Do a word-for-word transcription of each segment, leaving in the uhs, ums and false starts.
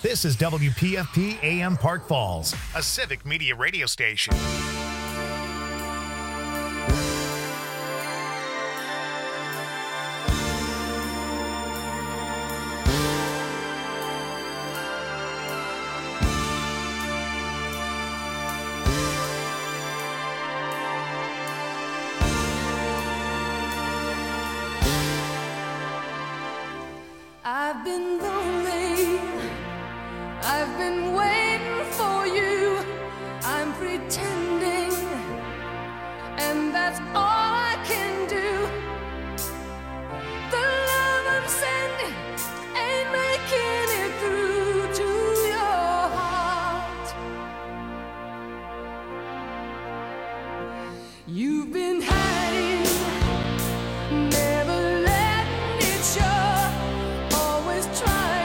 This is W P F P A M Park Falls, a civic media radio station. I've been lonely, I've been waiting for you, I'm pretending, and that's all I can do. The love I'm sending ain't making it through to your heart. You've been hiding, never letting it show. Try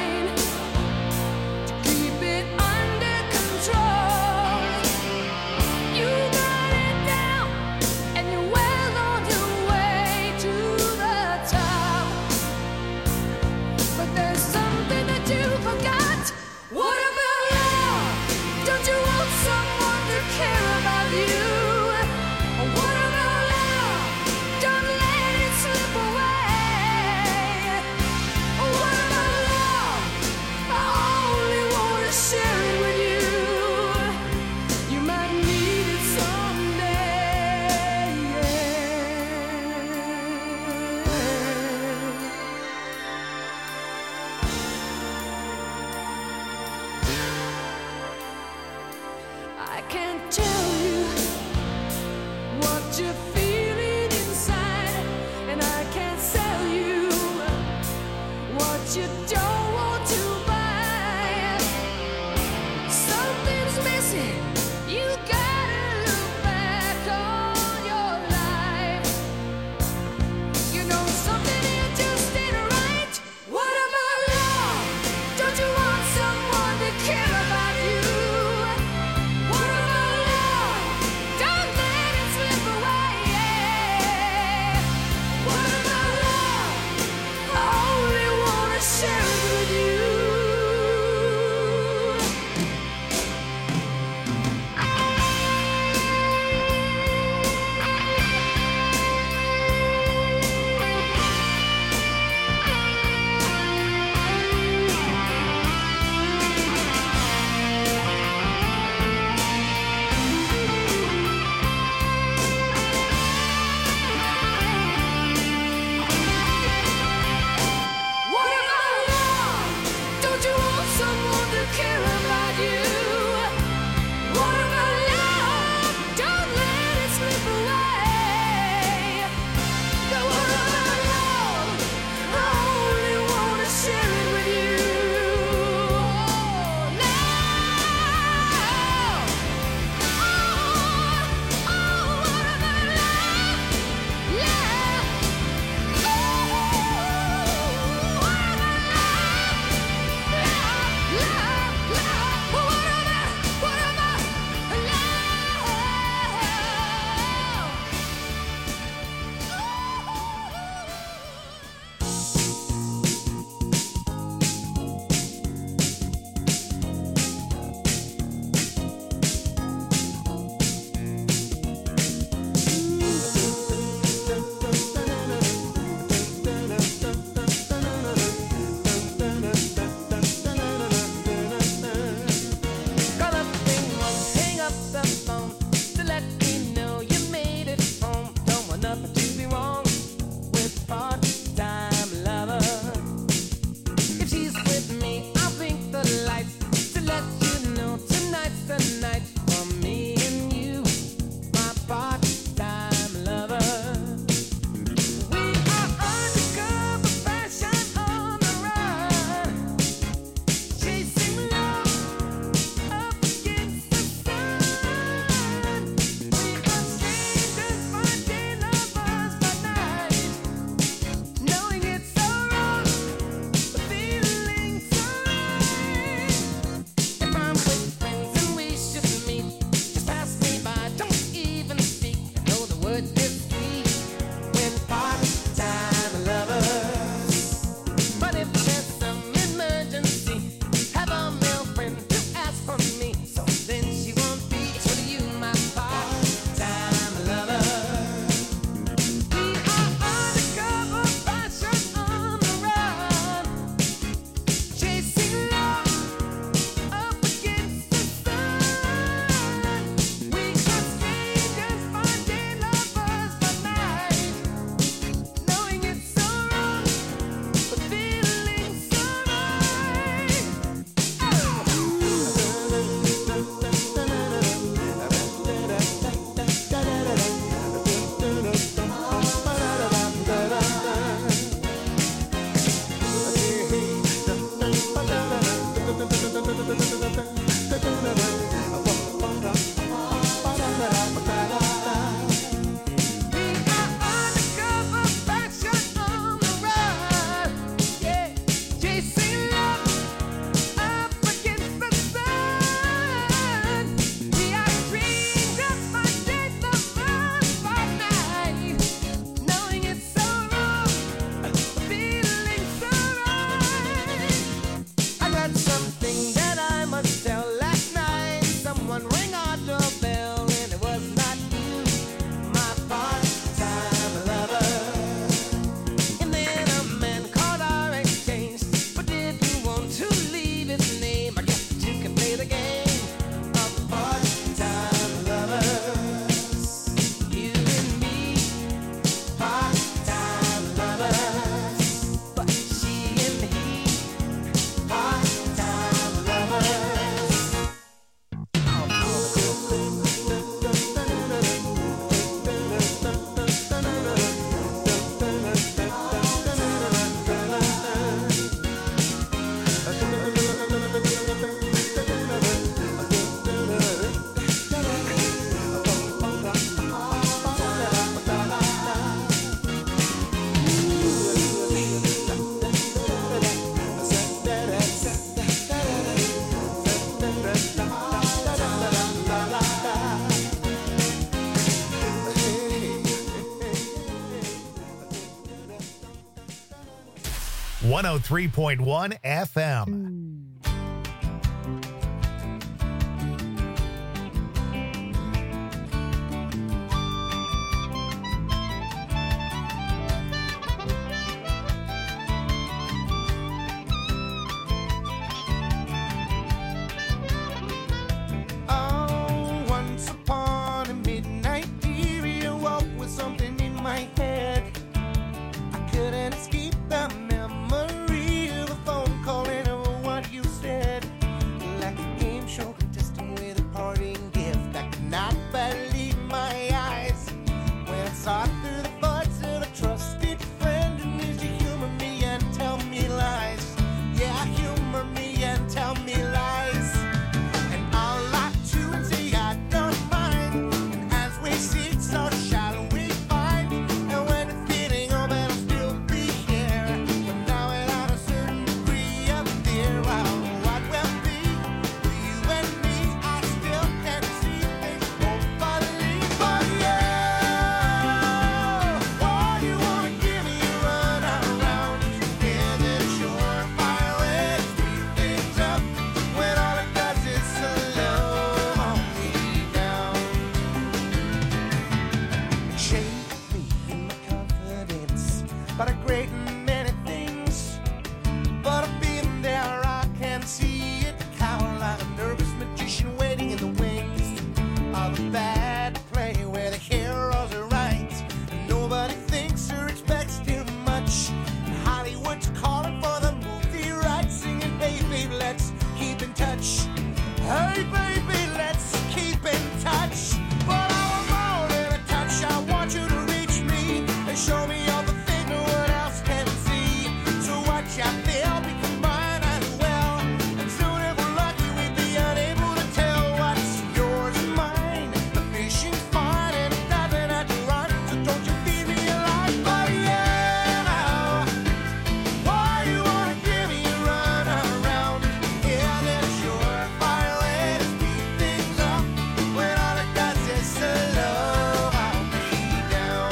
thing that I must tell. Last night, someone rang our doorbell, and it was not you, my part-time lover. And then a man called our exchange, but didn't want to leave his name. I guess that you can play the game of part-time lovers. You and me, part-time lovers. But she and he, part-time lovers. one oh three point one F M. Oh, once upon a midnight period, awoke with something in my head. I couldn't escape the memory of a phone call and of what you said. Like a game show contestant with a parting gift. I could not believe my eyes when I saw through the buds of a trusted friend who needs to humor me and tell me lies. Yeah, humor me and tell me lies. And I'll lie to and say I don't mind. And as we seek, so shall we find. And when it's getting over, I'll still be here. But now without a certain degree of fear, I don't know what will be. For you and me, I still can't see things won't believe. But yeah, why you wanna give me a run around? Is it a surefire way to speed things up when all it does is slow me down? Shake me in my confidence about a great many things, but I've been there, I can see it cower like a nervous magician waiting in the wings of a bad play where the heroes are right and nobody thinks or expects too much. And Hollywood's calling for the movie rights, singing, hey baby, let's keep in touch. Hey baby, let's keep in touch. But I want more than a touch. I want you to reach me and show me all the things no one else can see. So watch out, they'll be combined as well. And soon if we're lucky, we'd be unable to tell what's yours and mine. The fishing's fine and it doesn't have to run, so don't you feed me a lie. But yeah, why you wanna give me a run around? Yeah, that's surefire way to speed things up when all it does is slow me down.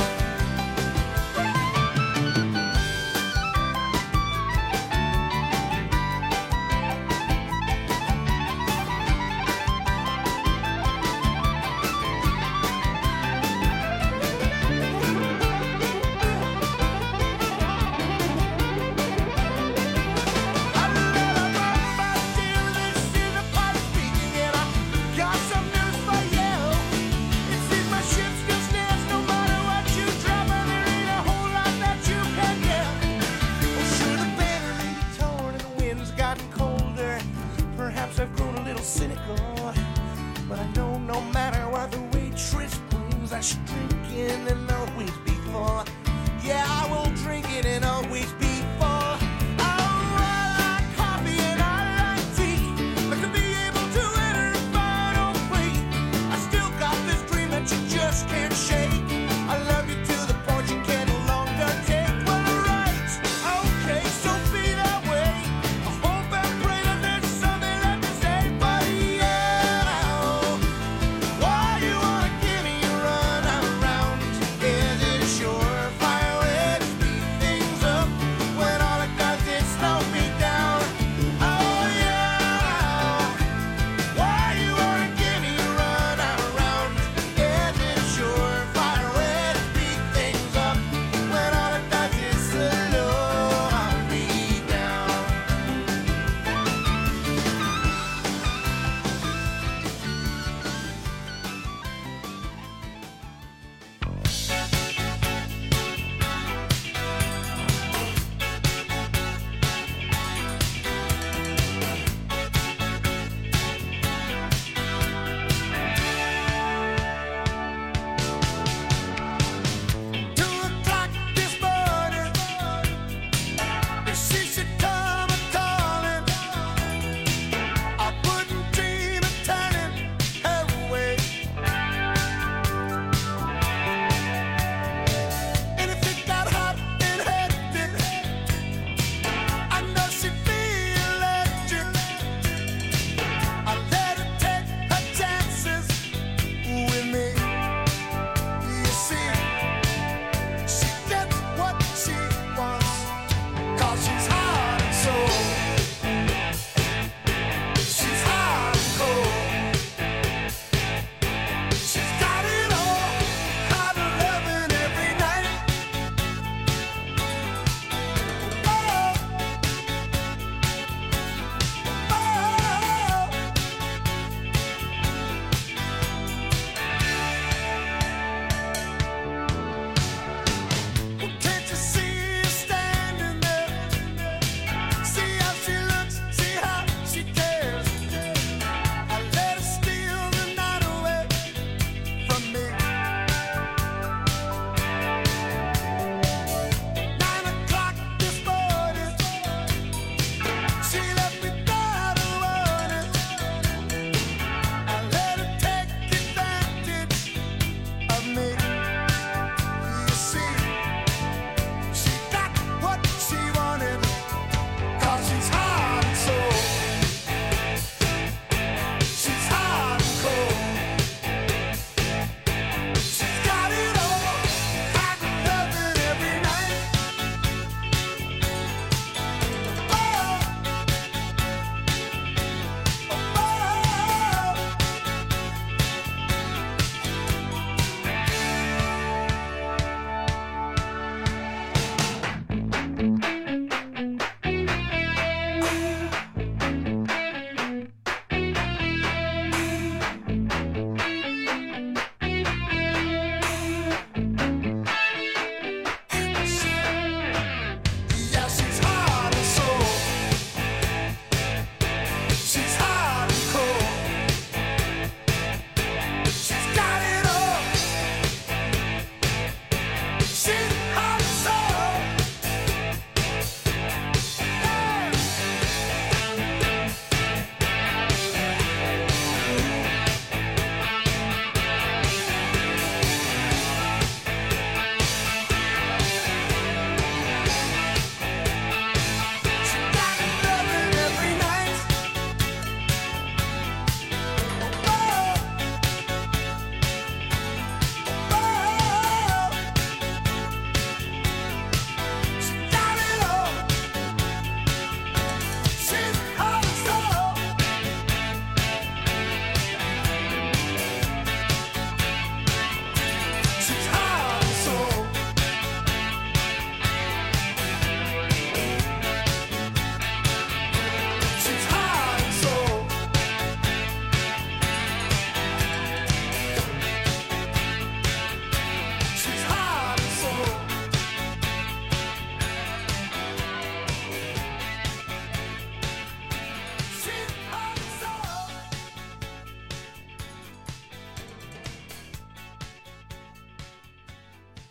Cynical, but I know no matter what the waitress brings, I should drink it and always be full. Yeah, I will drink it and always be full. Oh, I like coffee and I like tea, but to be able to enter a final plea, I still got this dream that you just can't shake. I love you to the point you can no longer take. Well, right, okay, so be that way. I hope and pray that there's something left to say, but yeah, why you wanna give me a run around? Is it a surefire way to speed things up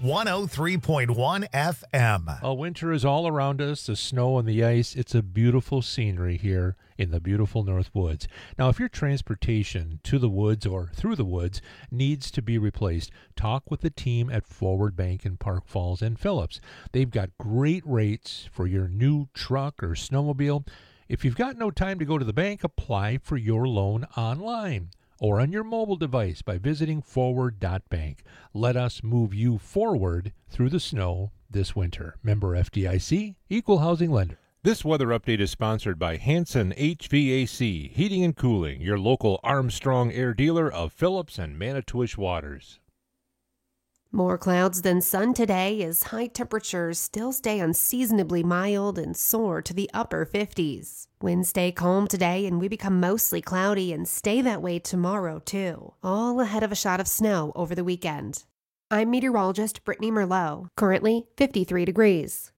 one oh three point one F M. Well, winter is all around us, the snow and the ice. It's a beautiful scenery here in the beautiful North Woods. Now, if your transportation to the woods or through the woods needs to be replaced, talk with the team at Forward Bank in Park Falls and Phillips. They've got great rates for your new truck or snowmobile. If you've got no time to go to the bank, apply for your loan online or on your mobile device by visiting forward dot bank. Let us move you forward through the snow this winter. Member F D I C, Equal Housing Lender. This weather update is sponsored by Hanson H V A C, Heating and Cooling, your local Armstrong Air dealer of Phillips and Manitowish Waters. More clouds than sun today as high temperatures still stay unseasonably mild and soar to the upper fifties. Winds stay calm today and we become mostly cloudy and stay that way tomorrow too, all ahead of a shot of snow over the weekend. I'm meteorologist Brittany Merlot, currently fifty-three degrees.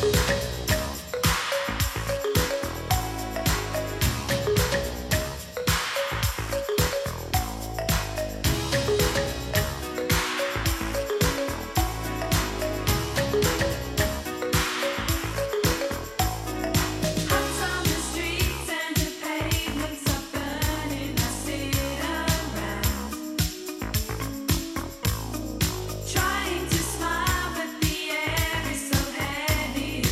Trying to smile, but the air is so heavy.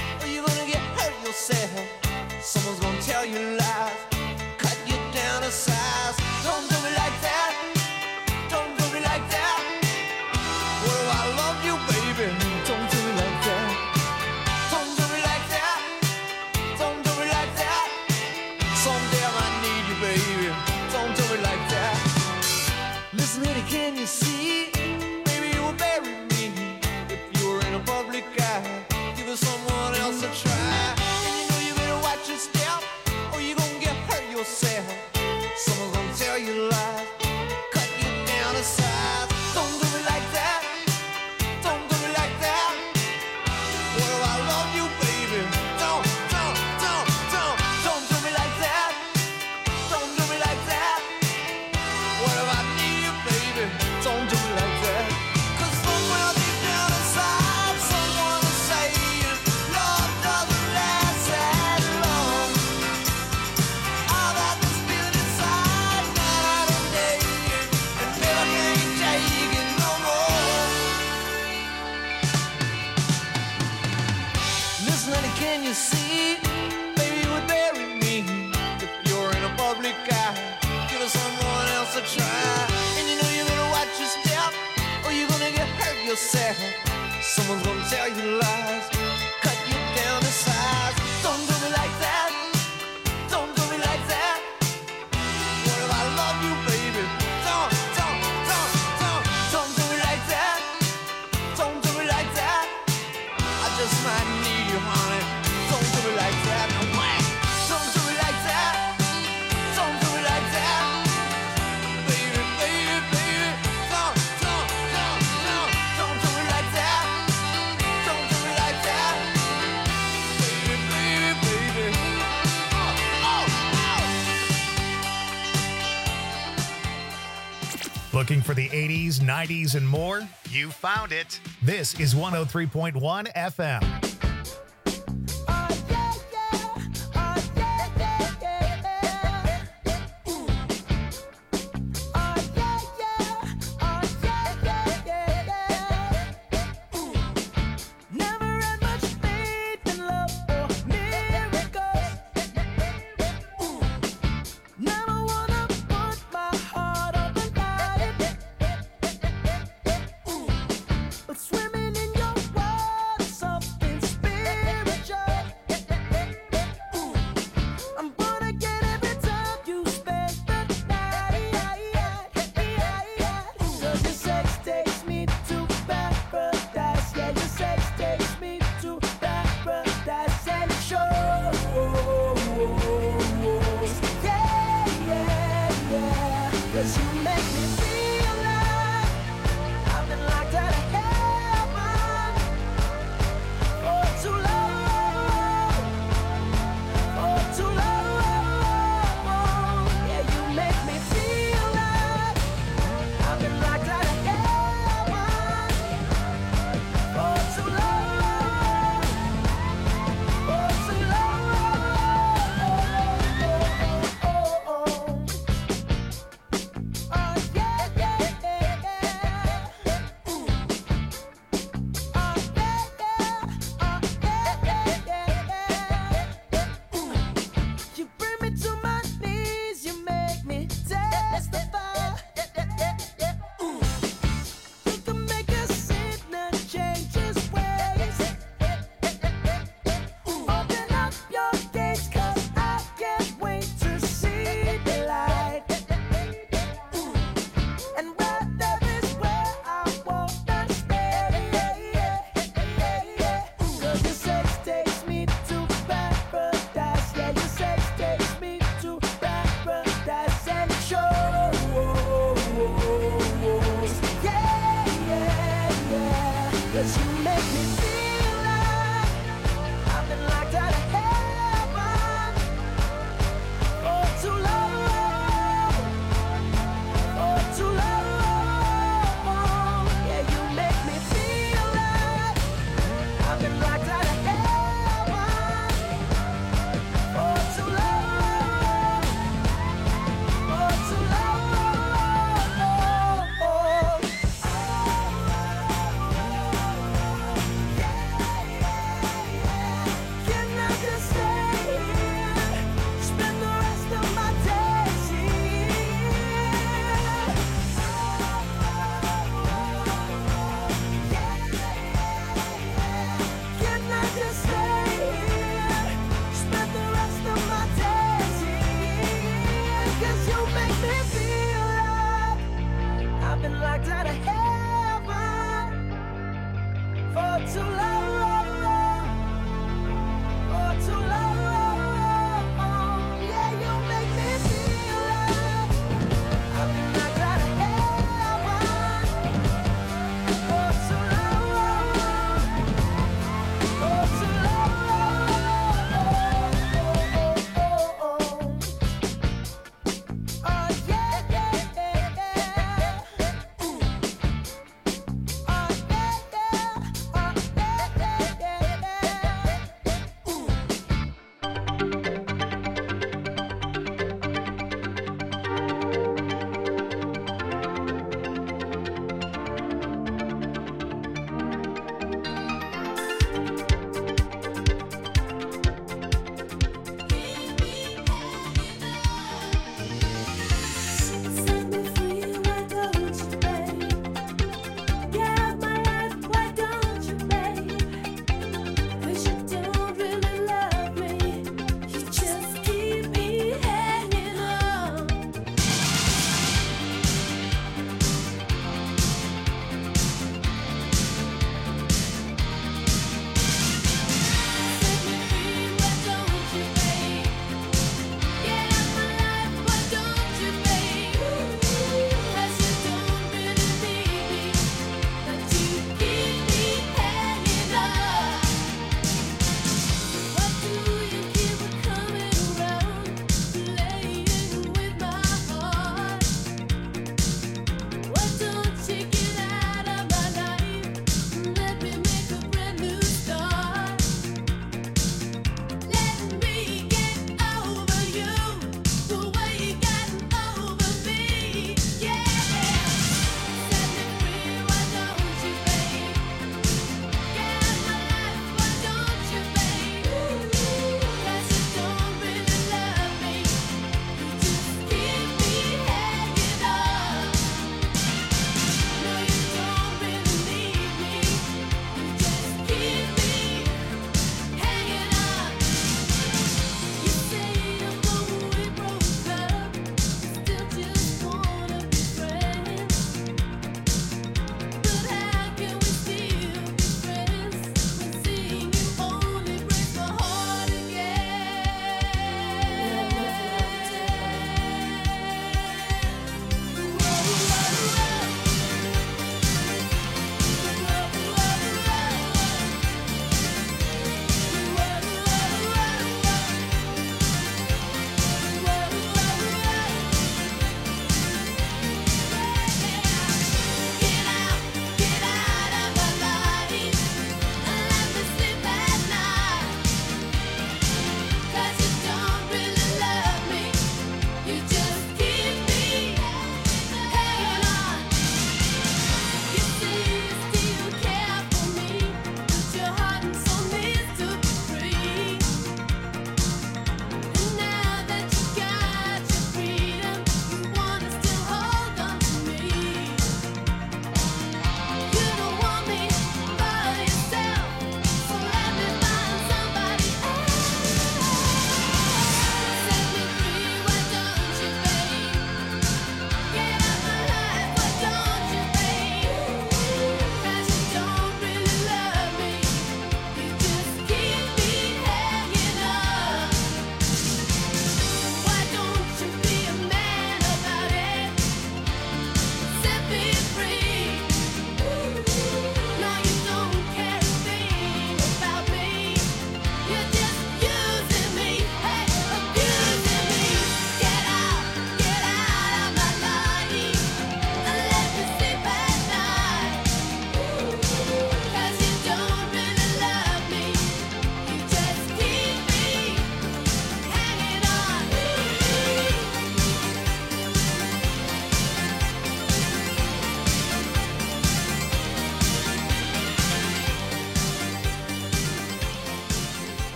yourself. Someone's gonna tell you lies, cut you down to size. can you see? Baby, you would bury me if you're in a public eye. Give someone else a try. And you know you better watch your step, or you're gonna get hurt yourself. Someone's gonna tell you lies, cut you down to size. Don't do me like that. Don't do me like that. What if I love you, baby? Don't, don't, don't, don't, don't do me like that. Don't do me like that. I just might need you, honey. Don't do me like that. No way. Don't do me like that. Don't do me like that. Baby, baby, baby. Don't, don't, don't, don't, don't do me like that. Don't do me like that. Baby, baby, baby. Oh, oh, oh. Looking for the eighties, nineties, and more? You found it. This is one oh three point one F M. Never had much faith in love or miracles. Never wanna put my heart on the line. But swimming in your water, something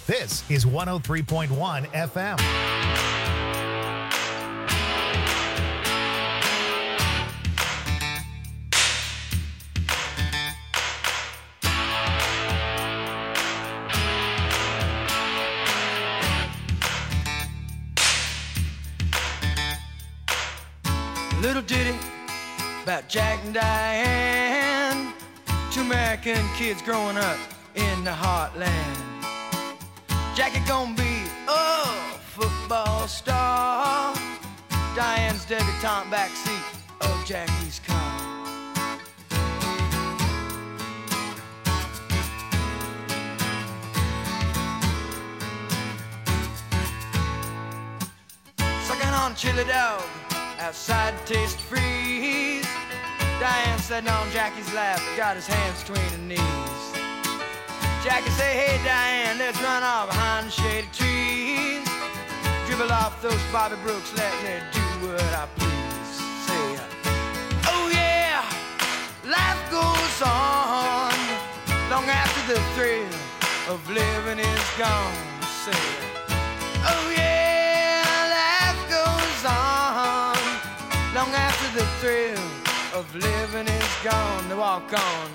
This is one oh three point one F M. Little ditty about Jack and Diane, two American kids growing up in the heartland. Jackie gonna be a football star, Diane's debutante backseat of Jackie's car. Sucking on chili dog outside taste freeze. Diane sitting on Jackie's lap, got his hands between her knees. Jackie say, hey Diane, let's run off behind the shady trees. Dribble off those Bobby Brooks, let me do what I please. Say, oh yeah, life goes on long after the thrill of living is gone. Say, oh yeah, life goes on long after the thrill of living is gone. To walk on.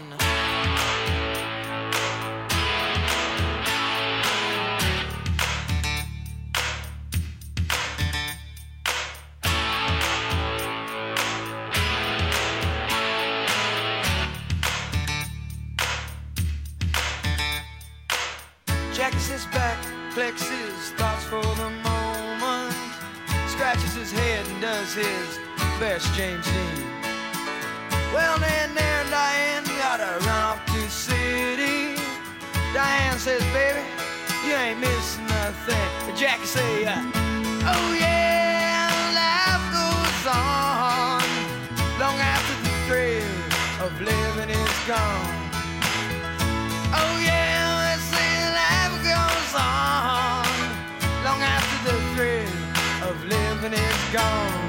Jackie sits back, collects his thoughts for the moment, scratches his head and does his best James Dean. Well, then there and Diane gotta run off to the city. Diane says, baby, you ain't missing nothing. But Jackie say, uh, oh yeah, life goes on long after the thrill of living is gone. Oh yeah, they say life goes on long after the thrill of living is gone.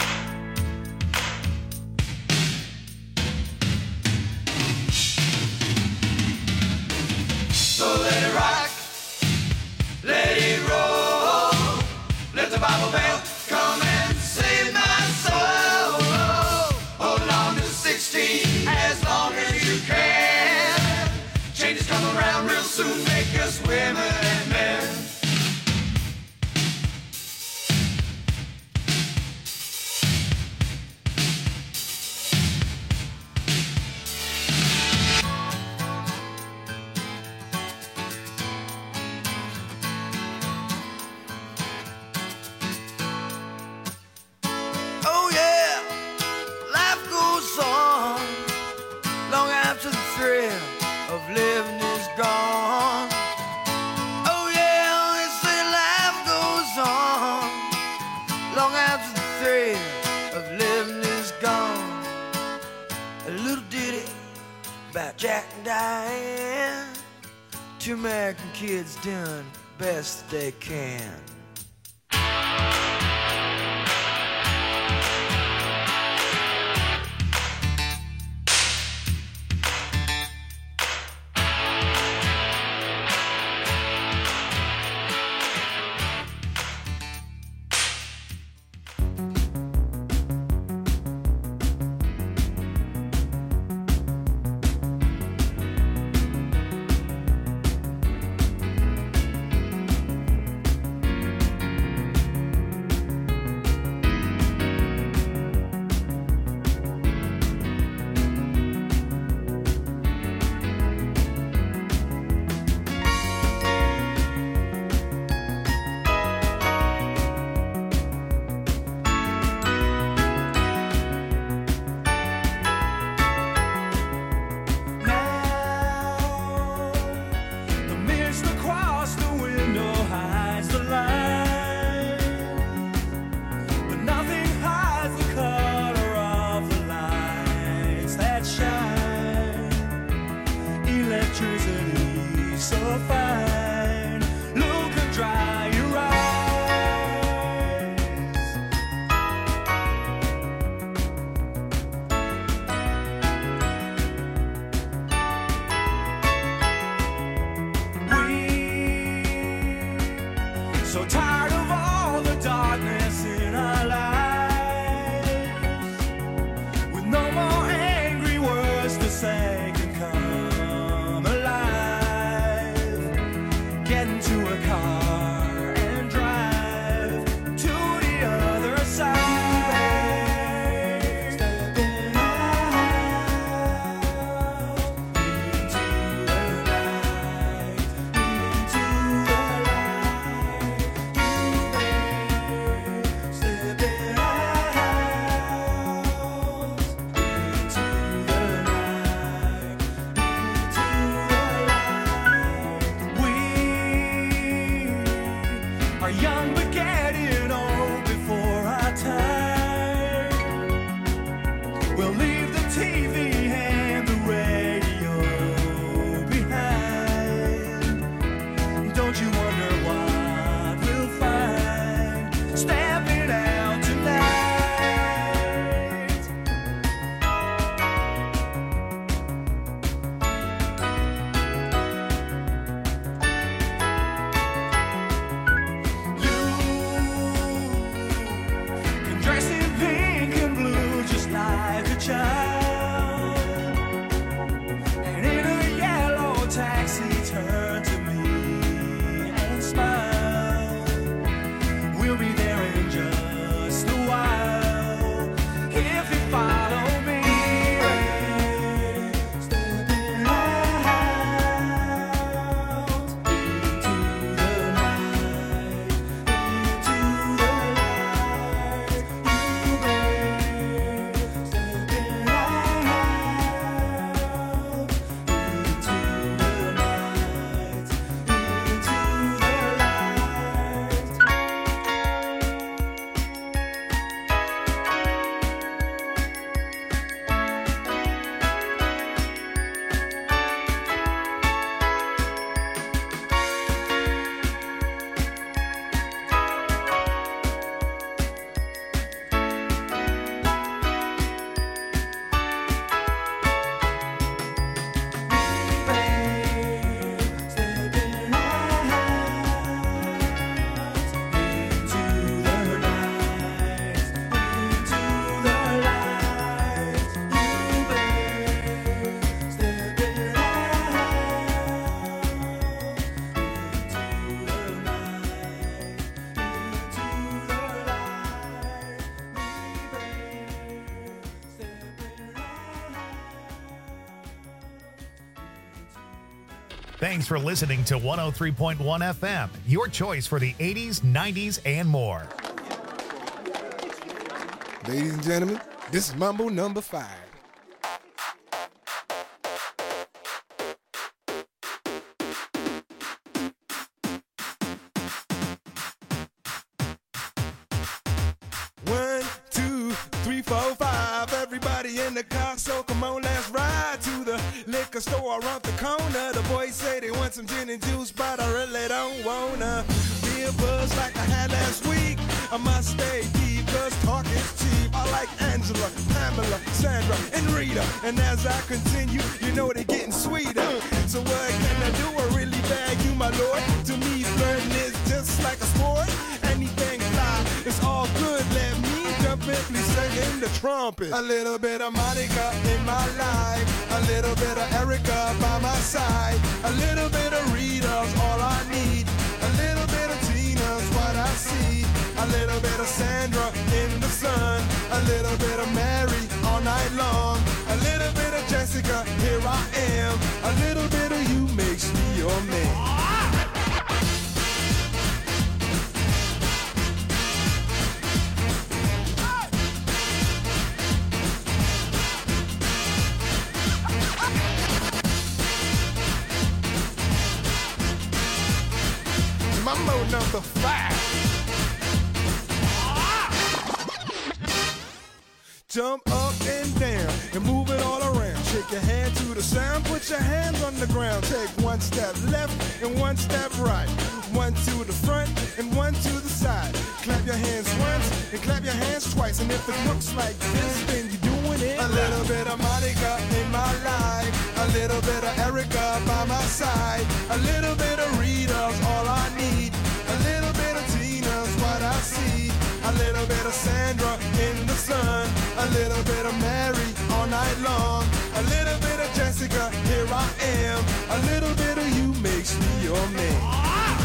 So let it rock, let it roll, let the Bible belt come and save my soul. Holding on to sixteen as long as you can. Changes come around real soon, make us women and men. Oh yeah, life goes on long after the thrill of living is gone. Oh yeah, they say life goes on long after the thrill of living is gone. A little ditty about Jack and Diane, two American kids doing best they can. T V and the radio behind. Don't you wonder what we'll find stepping out tonight? You can dress in pink and blue just like a child, and in a yellow taxi turn to me and smile. We'll be there in just a while if you follow me. Stepping out into the night, into the light. You may stepping out into the night, into the light. Stepping out into the night, into the light. You may stepping out into the night, into the light. Thanks for listening to one oh three point one F M, your choice for the eighties, nineties, and more. Ladies and gentlemen, this is Mambo number five. One, two, three, four, five. Everybody in the car, so come on, let's ride to the liquor store around the corner. The boys say they want some gin and juice, but I really don't wanna be a buzz like I had last week. I must stay deep, cause talk is cheap. I like Angela, Pamela, Sandra, and Rita. And as I continue, you know they're getting sweeter. So what can I do? I really bag you, my lord. To me, flirting is just like a sport. Anything fly, it's all good. Let me jump in, please sing the trumpet. A little bit of Monica in my life, a little bit of Erica by my side, a little bit of Rita's all I need, a little bit of Tina's what I see, a little bit of Sandra in the sun, a little bit of Mary all night long, a little bit of Jessica, here I am, a little bit of you makes me your man. Mambo number five. Jump up and down and move it all around. Shake your hand to the sound, put your hands on the ground. Take one step left and one step right. One to the front and one to the side. Clap your hands once and clap your hands twice. And if it looks like this, then you're doing it. A little bit of Monica in my life, a little bit of Erica by my side, a little bit of Rita's all I need, a little bit of Tina's what I see, a little bit of Sandra in the sun, a little bit of Mary all night long, a little bit of Jessica, here I am, a little bit of you makes me your man.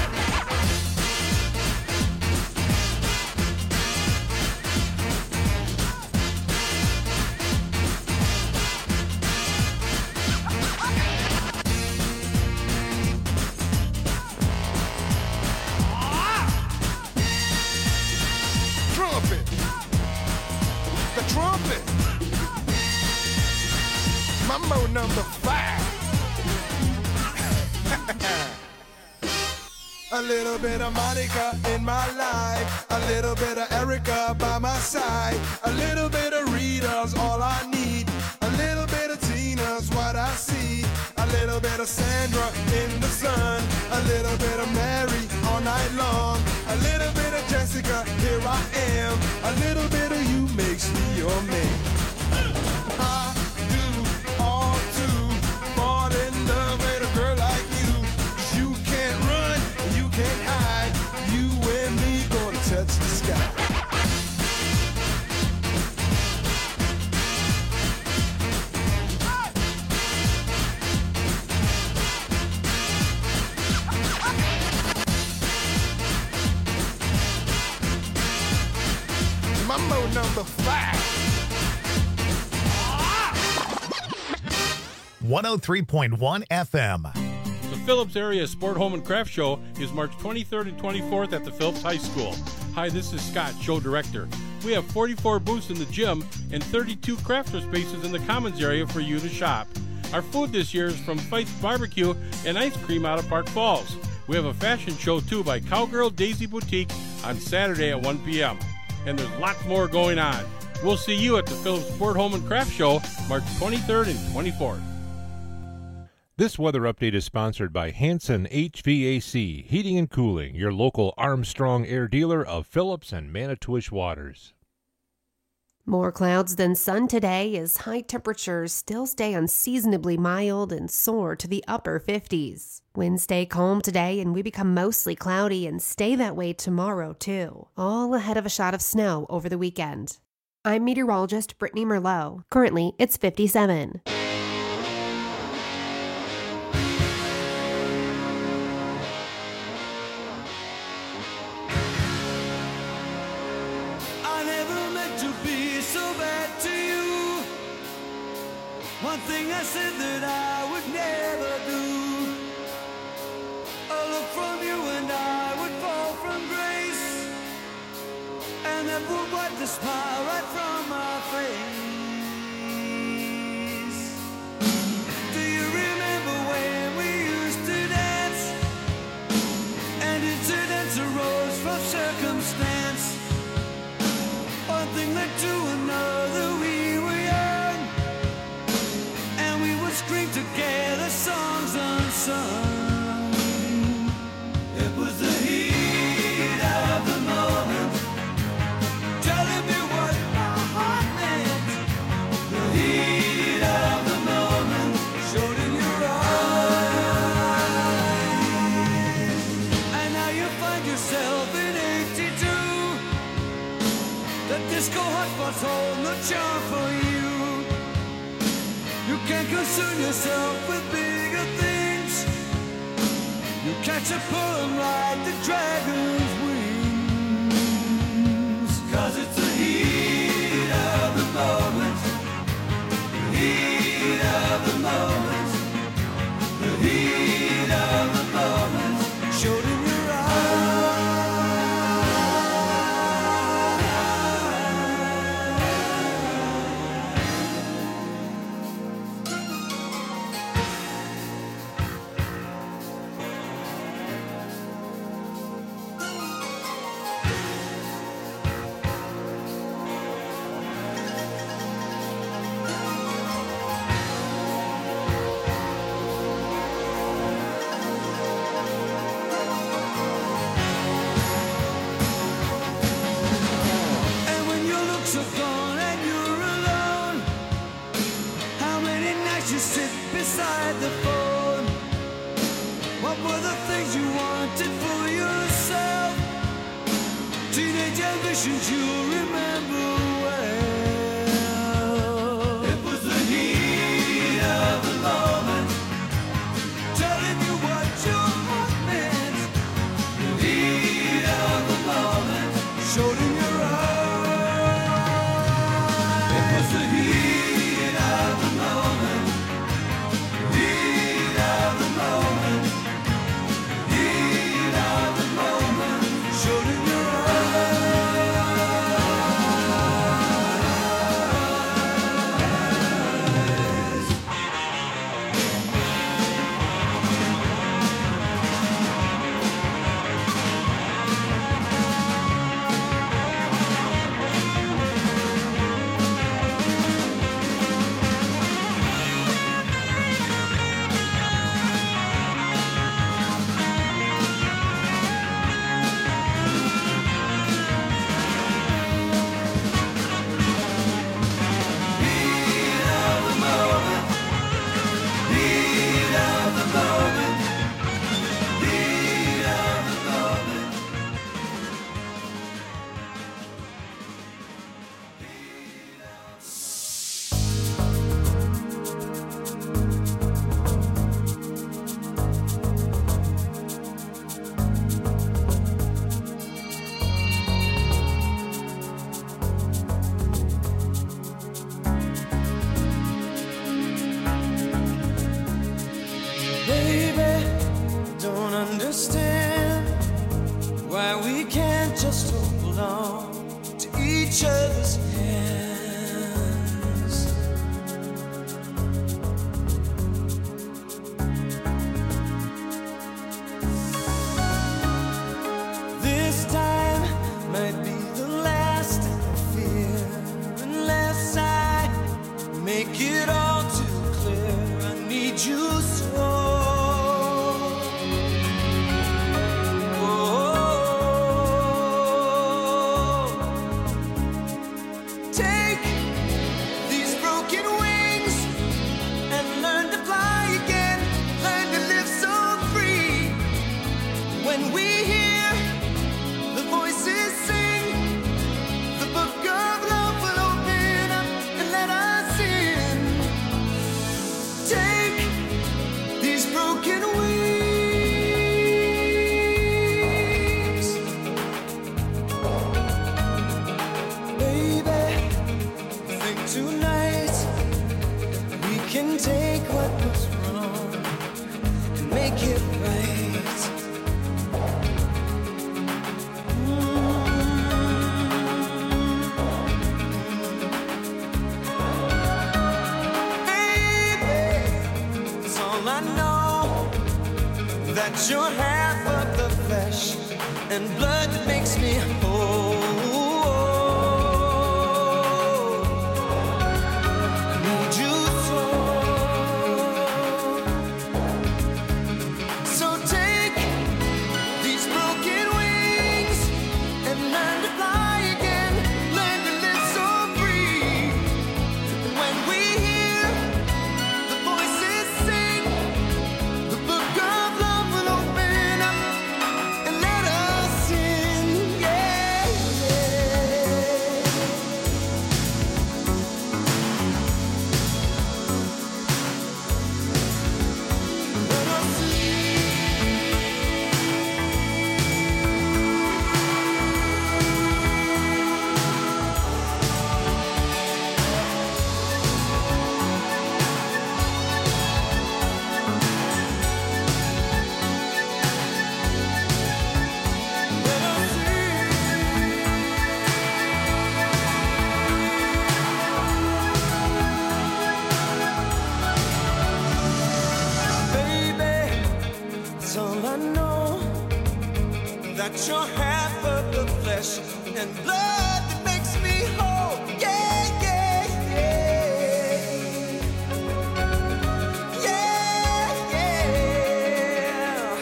Mambo number five. A little bit of Monica in my life, a little little bit of Erica by my side, a little bit of Rita's all I need, a little of Sandra in the sun, a little bit of Mary all night long, a little bit of Jessica, here I am, a little bit of you makes me your man. I do all to fall in love with a girl like you. 'Cause you can't run, you can't hide, you and me gonna touch the sky. Mambo number five. one oh three point one F M. The Phillips Area Sport Home and Craft Show is March twenty-third and twenty-fourth at the Phillips High School. Hi, this is Scott, show director. We have forty-four booths in the gym and thirty-two crafter spaces in the commons area for you to shop. Our food this year is from Fite's Barbecue and Ice Cream out of Park Falls. We have a fashion show too by Cowgirl Daisy Boutique on Saturday at one p.m. And there's lots more going on. We'll see you at the Phillips Sport Home and Craft Show March twenty-third and twenty-fourth. This weather update is sponsored by Hanson H V A C, Heating and Cooling, your local Armstrong Air dealer of Phillips and Manitowish Waters. More clouds than sun today as high temperatures still stay unseasonably mild and soar to the upper fifties. Winds stay calm today and we become mostly cloudy and stay that way tomorrow too, all ahead of a shot of snow over the weekend. I'm meteorologist Brittany Merlot. Currently, it's fifty-seven. I never meant to be so bad to you. One thing I said that I would never do. A look from you and I would fall from grace, and that would wipe the smile right from my face. Do you remember when we used to dance, and incidents arose from circumstance? One thing led to another, we were young, and we would scream together songs unsung. It was the heat of the moment, telling me what my heart meant. The heat of the moment showed in your eyes, and now you find yourself in eighty-two. The disco hotspots hold no charm for you. You can't concern yourself with bigger things. You catch a pull and ride the dragon's wings. 'Cause it's the heat of the moment, the heat of the moment, the heat of the moment showed in your And when your looks are gone and you're alone, how many nights you sit beside the phone? What were the things you wanted for yourself? Teenage ambitions you remember well. It was the heat of the moment, telling you what your heart meant. The heat of the moment showed in your eyes. It was the heat of the moment, heat of the moment, heat of the moment showed in your eyes. understand why we can't just hold on to each other's hands. This time might be the last I fear, unless I make it all too clear. I need you so. You're half of the flesh and blood that makes me whole. I need you so. So take these broken wings and learn to fly again. Learn to live so free. And when we hear the voices sing, the book of love will open up and let us in, yeah, yeah. Let us that you're half of the flesh and blood that makes me whole. Yeah, yeah, yeah. Yeah, yeah.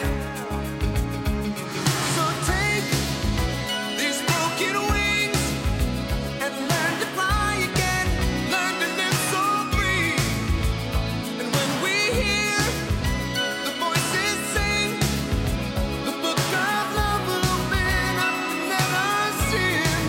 So take these broken wings and learn to fly again. Learn to live so free. And when we hear the voices sing, the book of love will open up and let us in.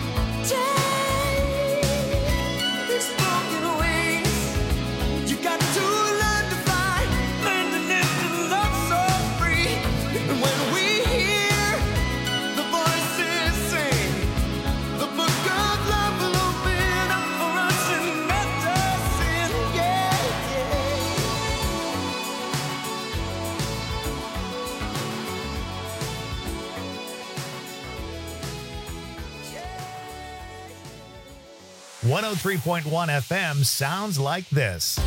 Take these broken wings. You got to learn to fly, learn to live and love so free. And when we hear the voices sing, the book of love will open up for us and let us in. Yeah, one oh three point one F M sounds like this.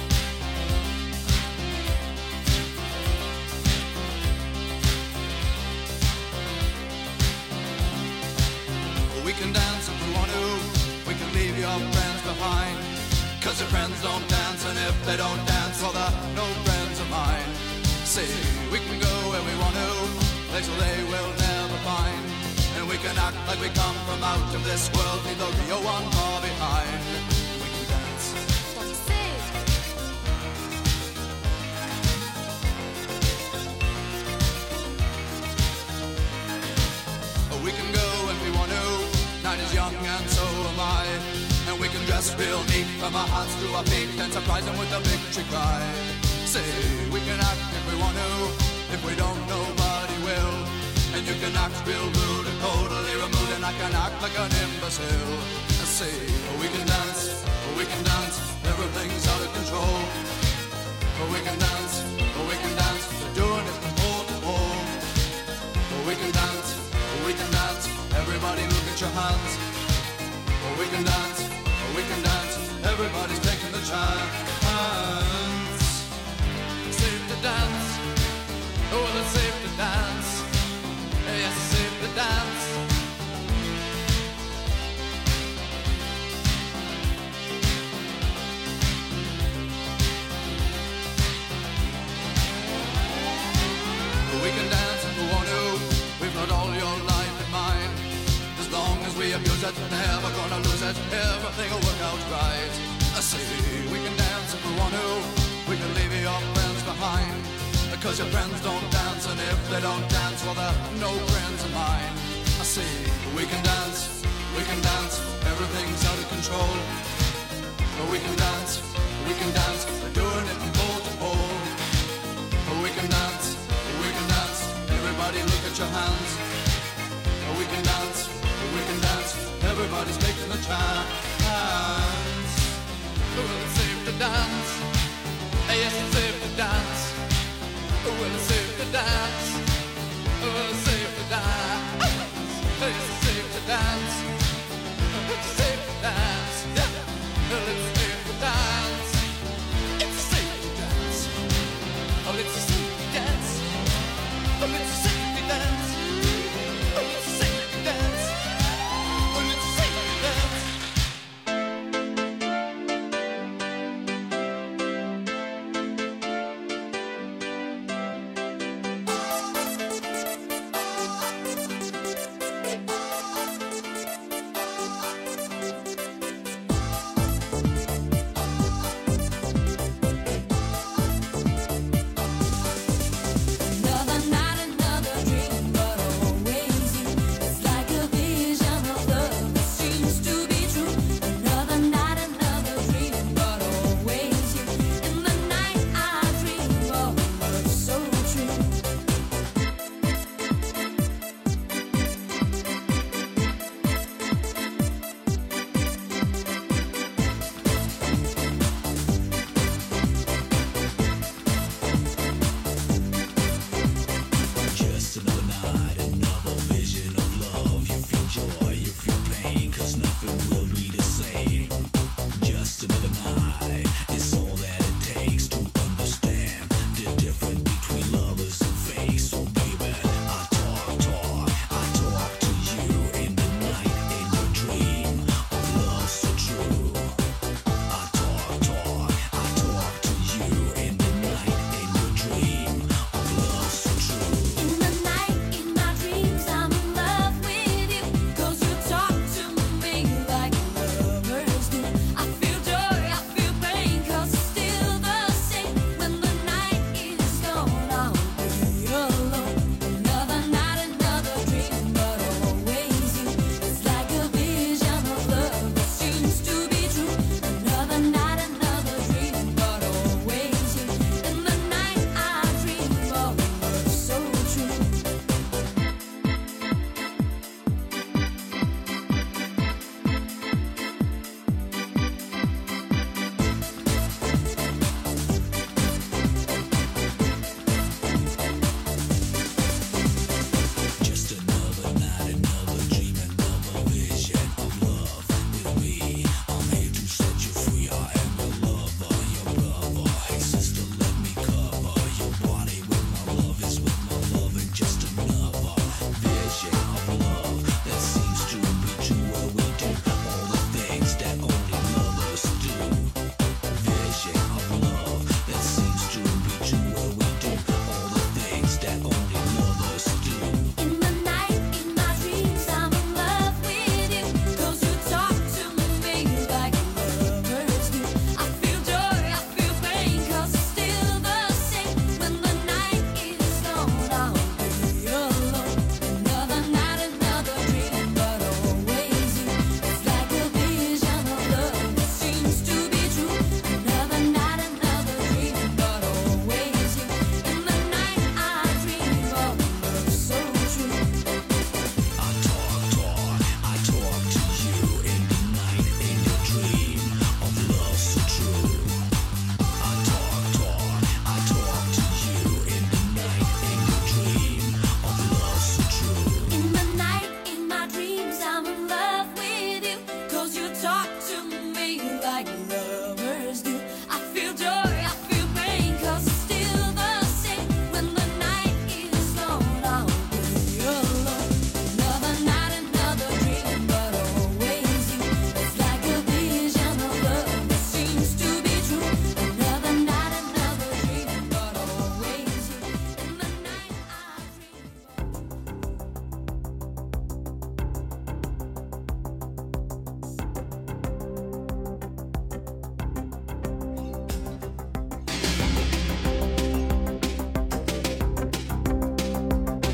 We can dance if we want to. We can leave your friends behind. Cause your friends don't dance, and if they don't dance, well, they're no friends of mine. See, we can go where we want to, places they will never find. And we can act like we come from out of this world, leave the real one far behind. We can dance. We can go when we want to. Night is young and so am I. And we can dress real neat from our hearts to our feet and surprise them with a victory cry. Say, we can act if we want to. If we don't, nobody will. And you can act real rude and totally removed, and I can act like an imbecile. Say, we can dance, we can dance, everything's out of control. We can dance, we can dance, we're doing it from pole to pole. everything will work out right. I say we can dance if we want to. We can leave your friends behind. Because your friends don't dance, and if they don't dance, well, they're no friends of mine. I say we can dance, we can dance, everything's out of control. But we can dance, we can dance, we're doing it from pole to pole. But we can dance, we can dance, everybody look at your hands. But we can dance, we can dance, everybody's making the chance. Well, it's safe to dance, yes, it's safe to dance. Well, it's safe to dance. Well, it's safe to dance. It's safe to dance. It's safe to dance. Well, it's safe to dance. It's safe to dance. Oh, it's safe to dance. Oh, it's safe to dance. Oh, it's safe to dance. Oh, it's safe to dance.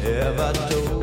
Have I told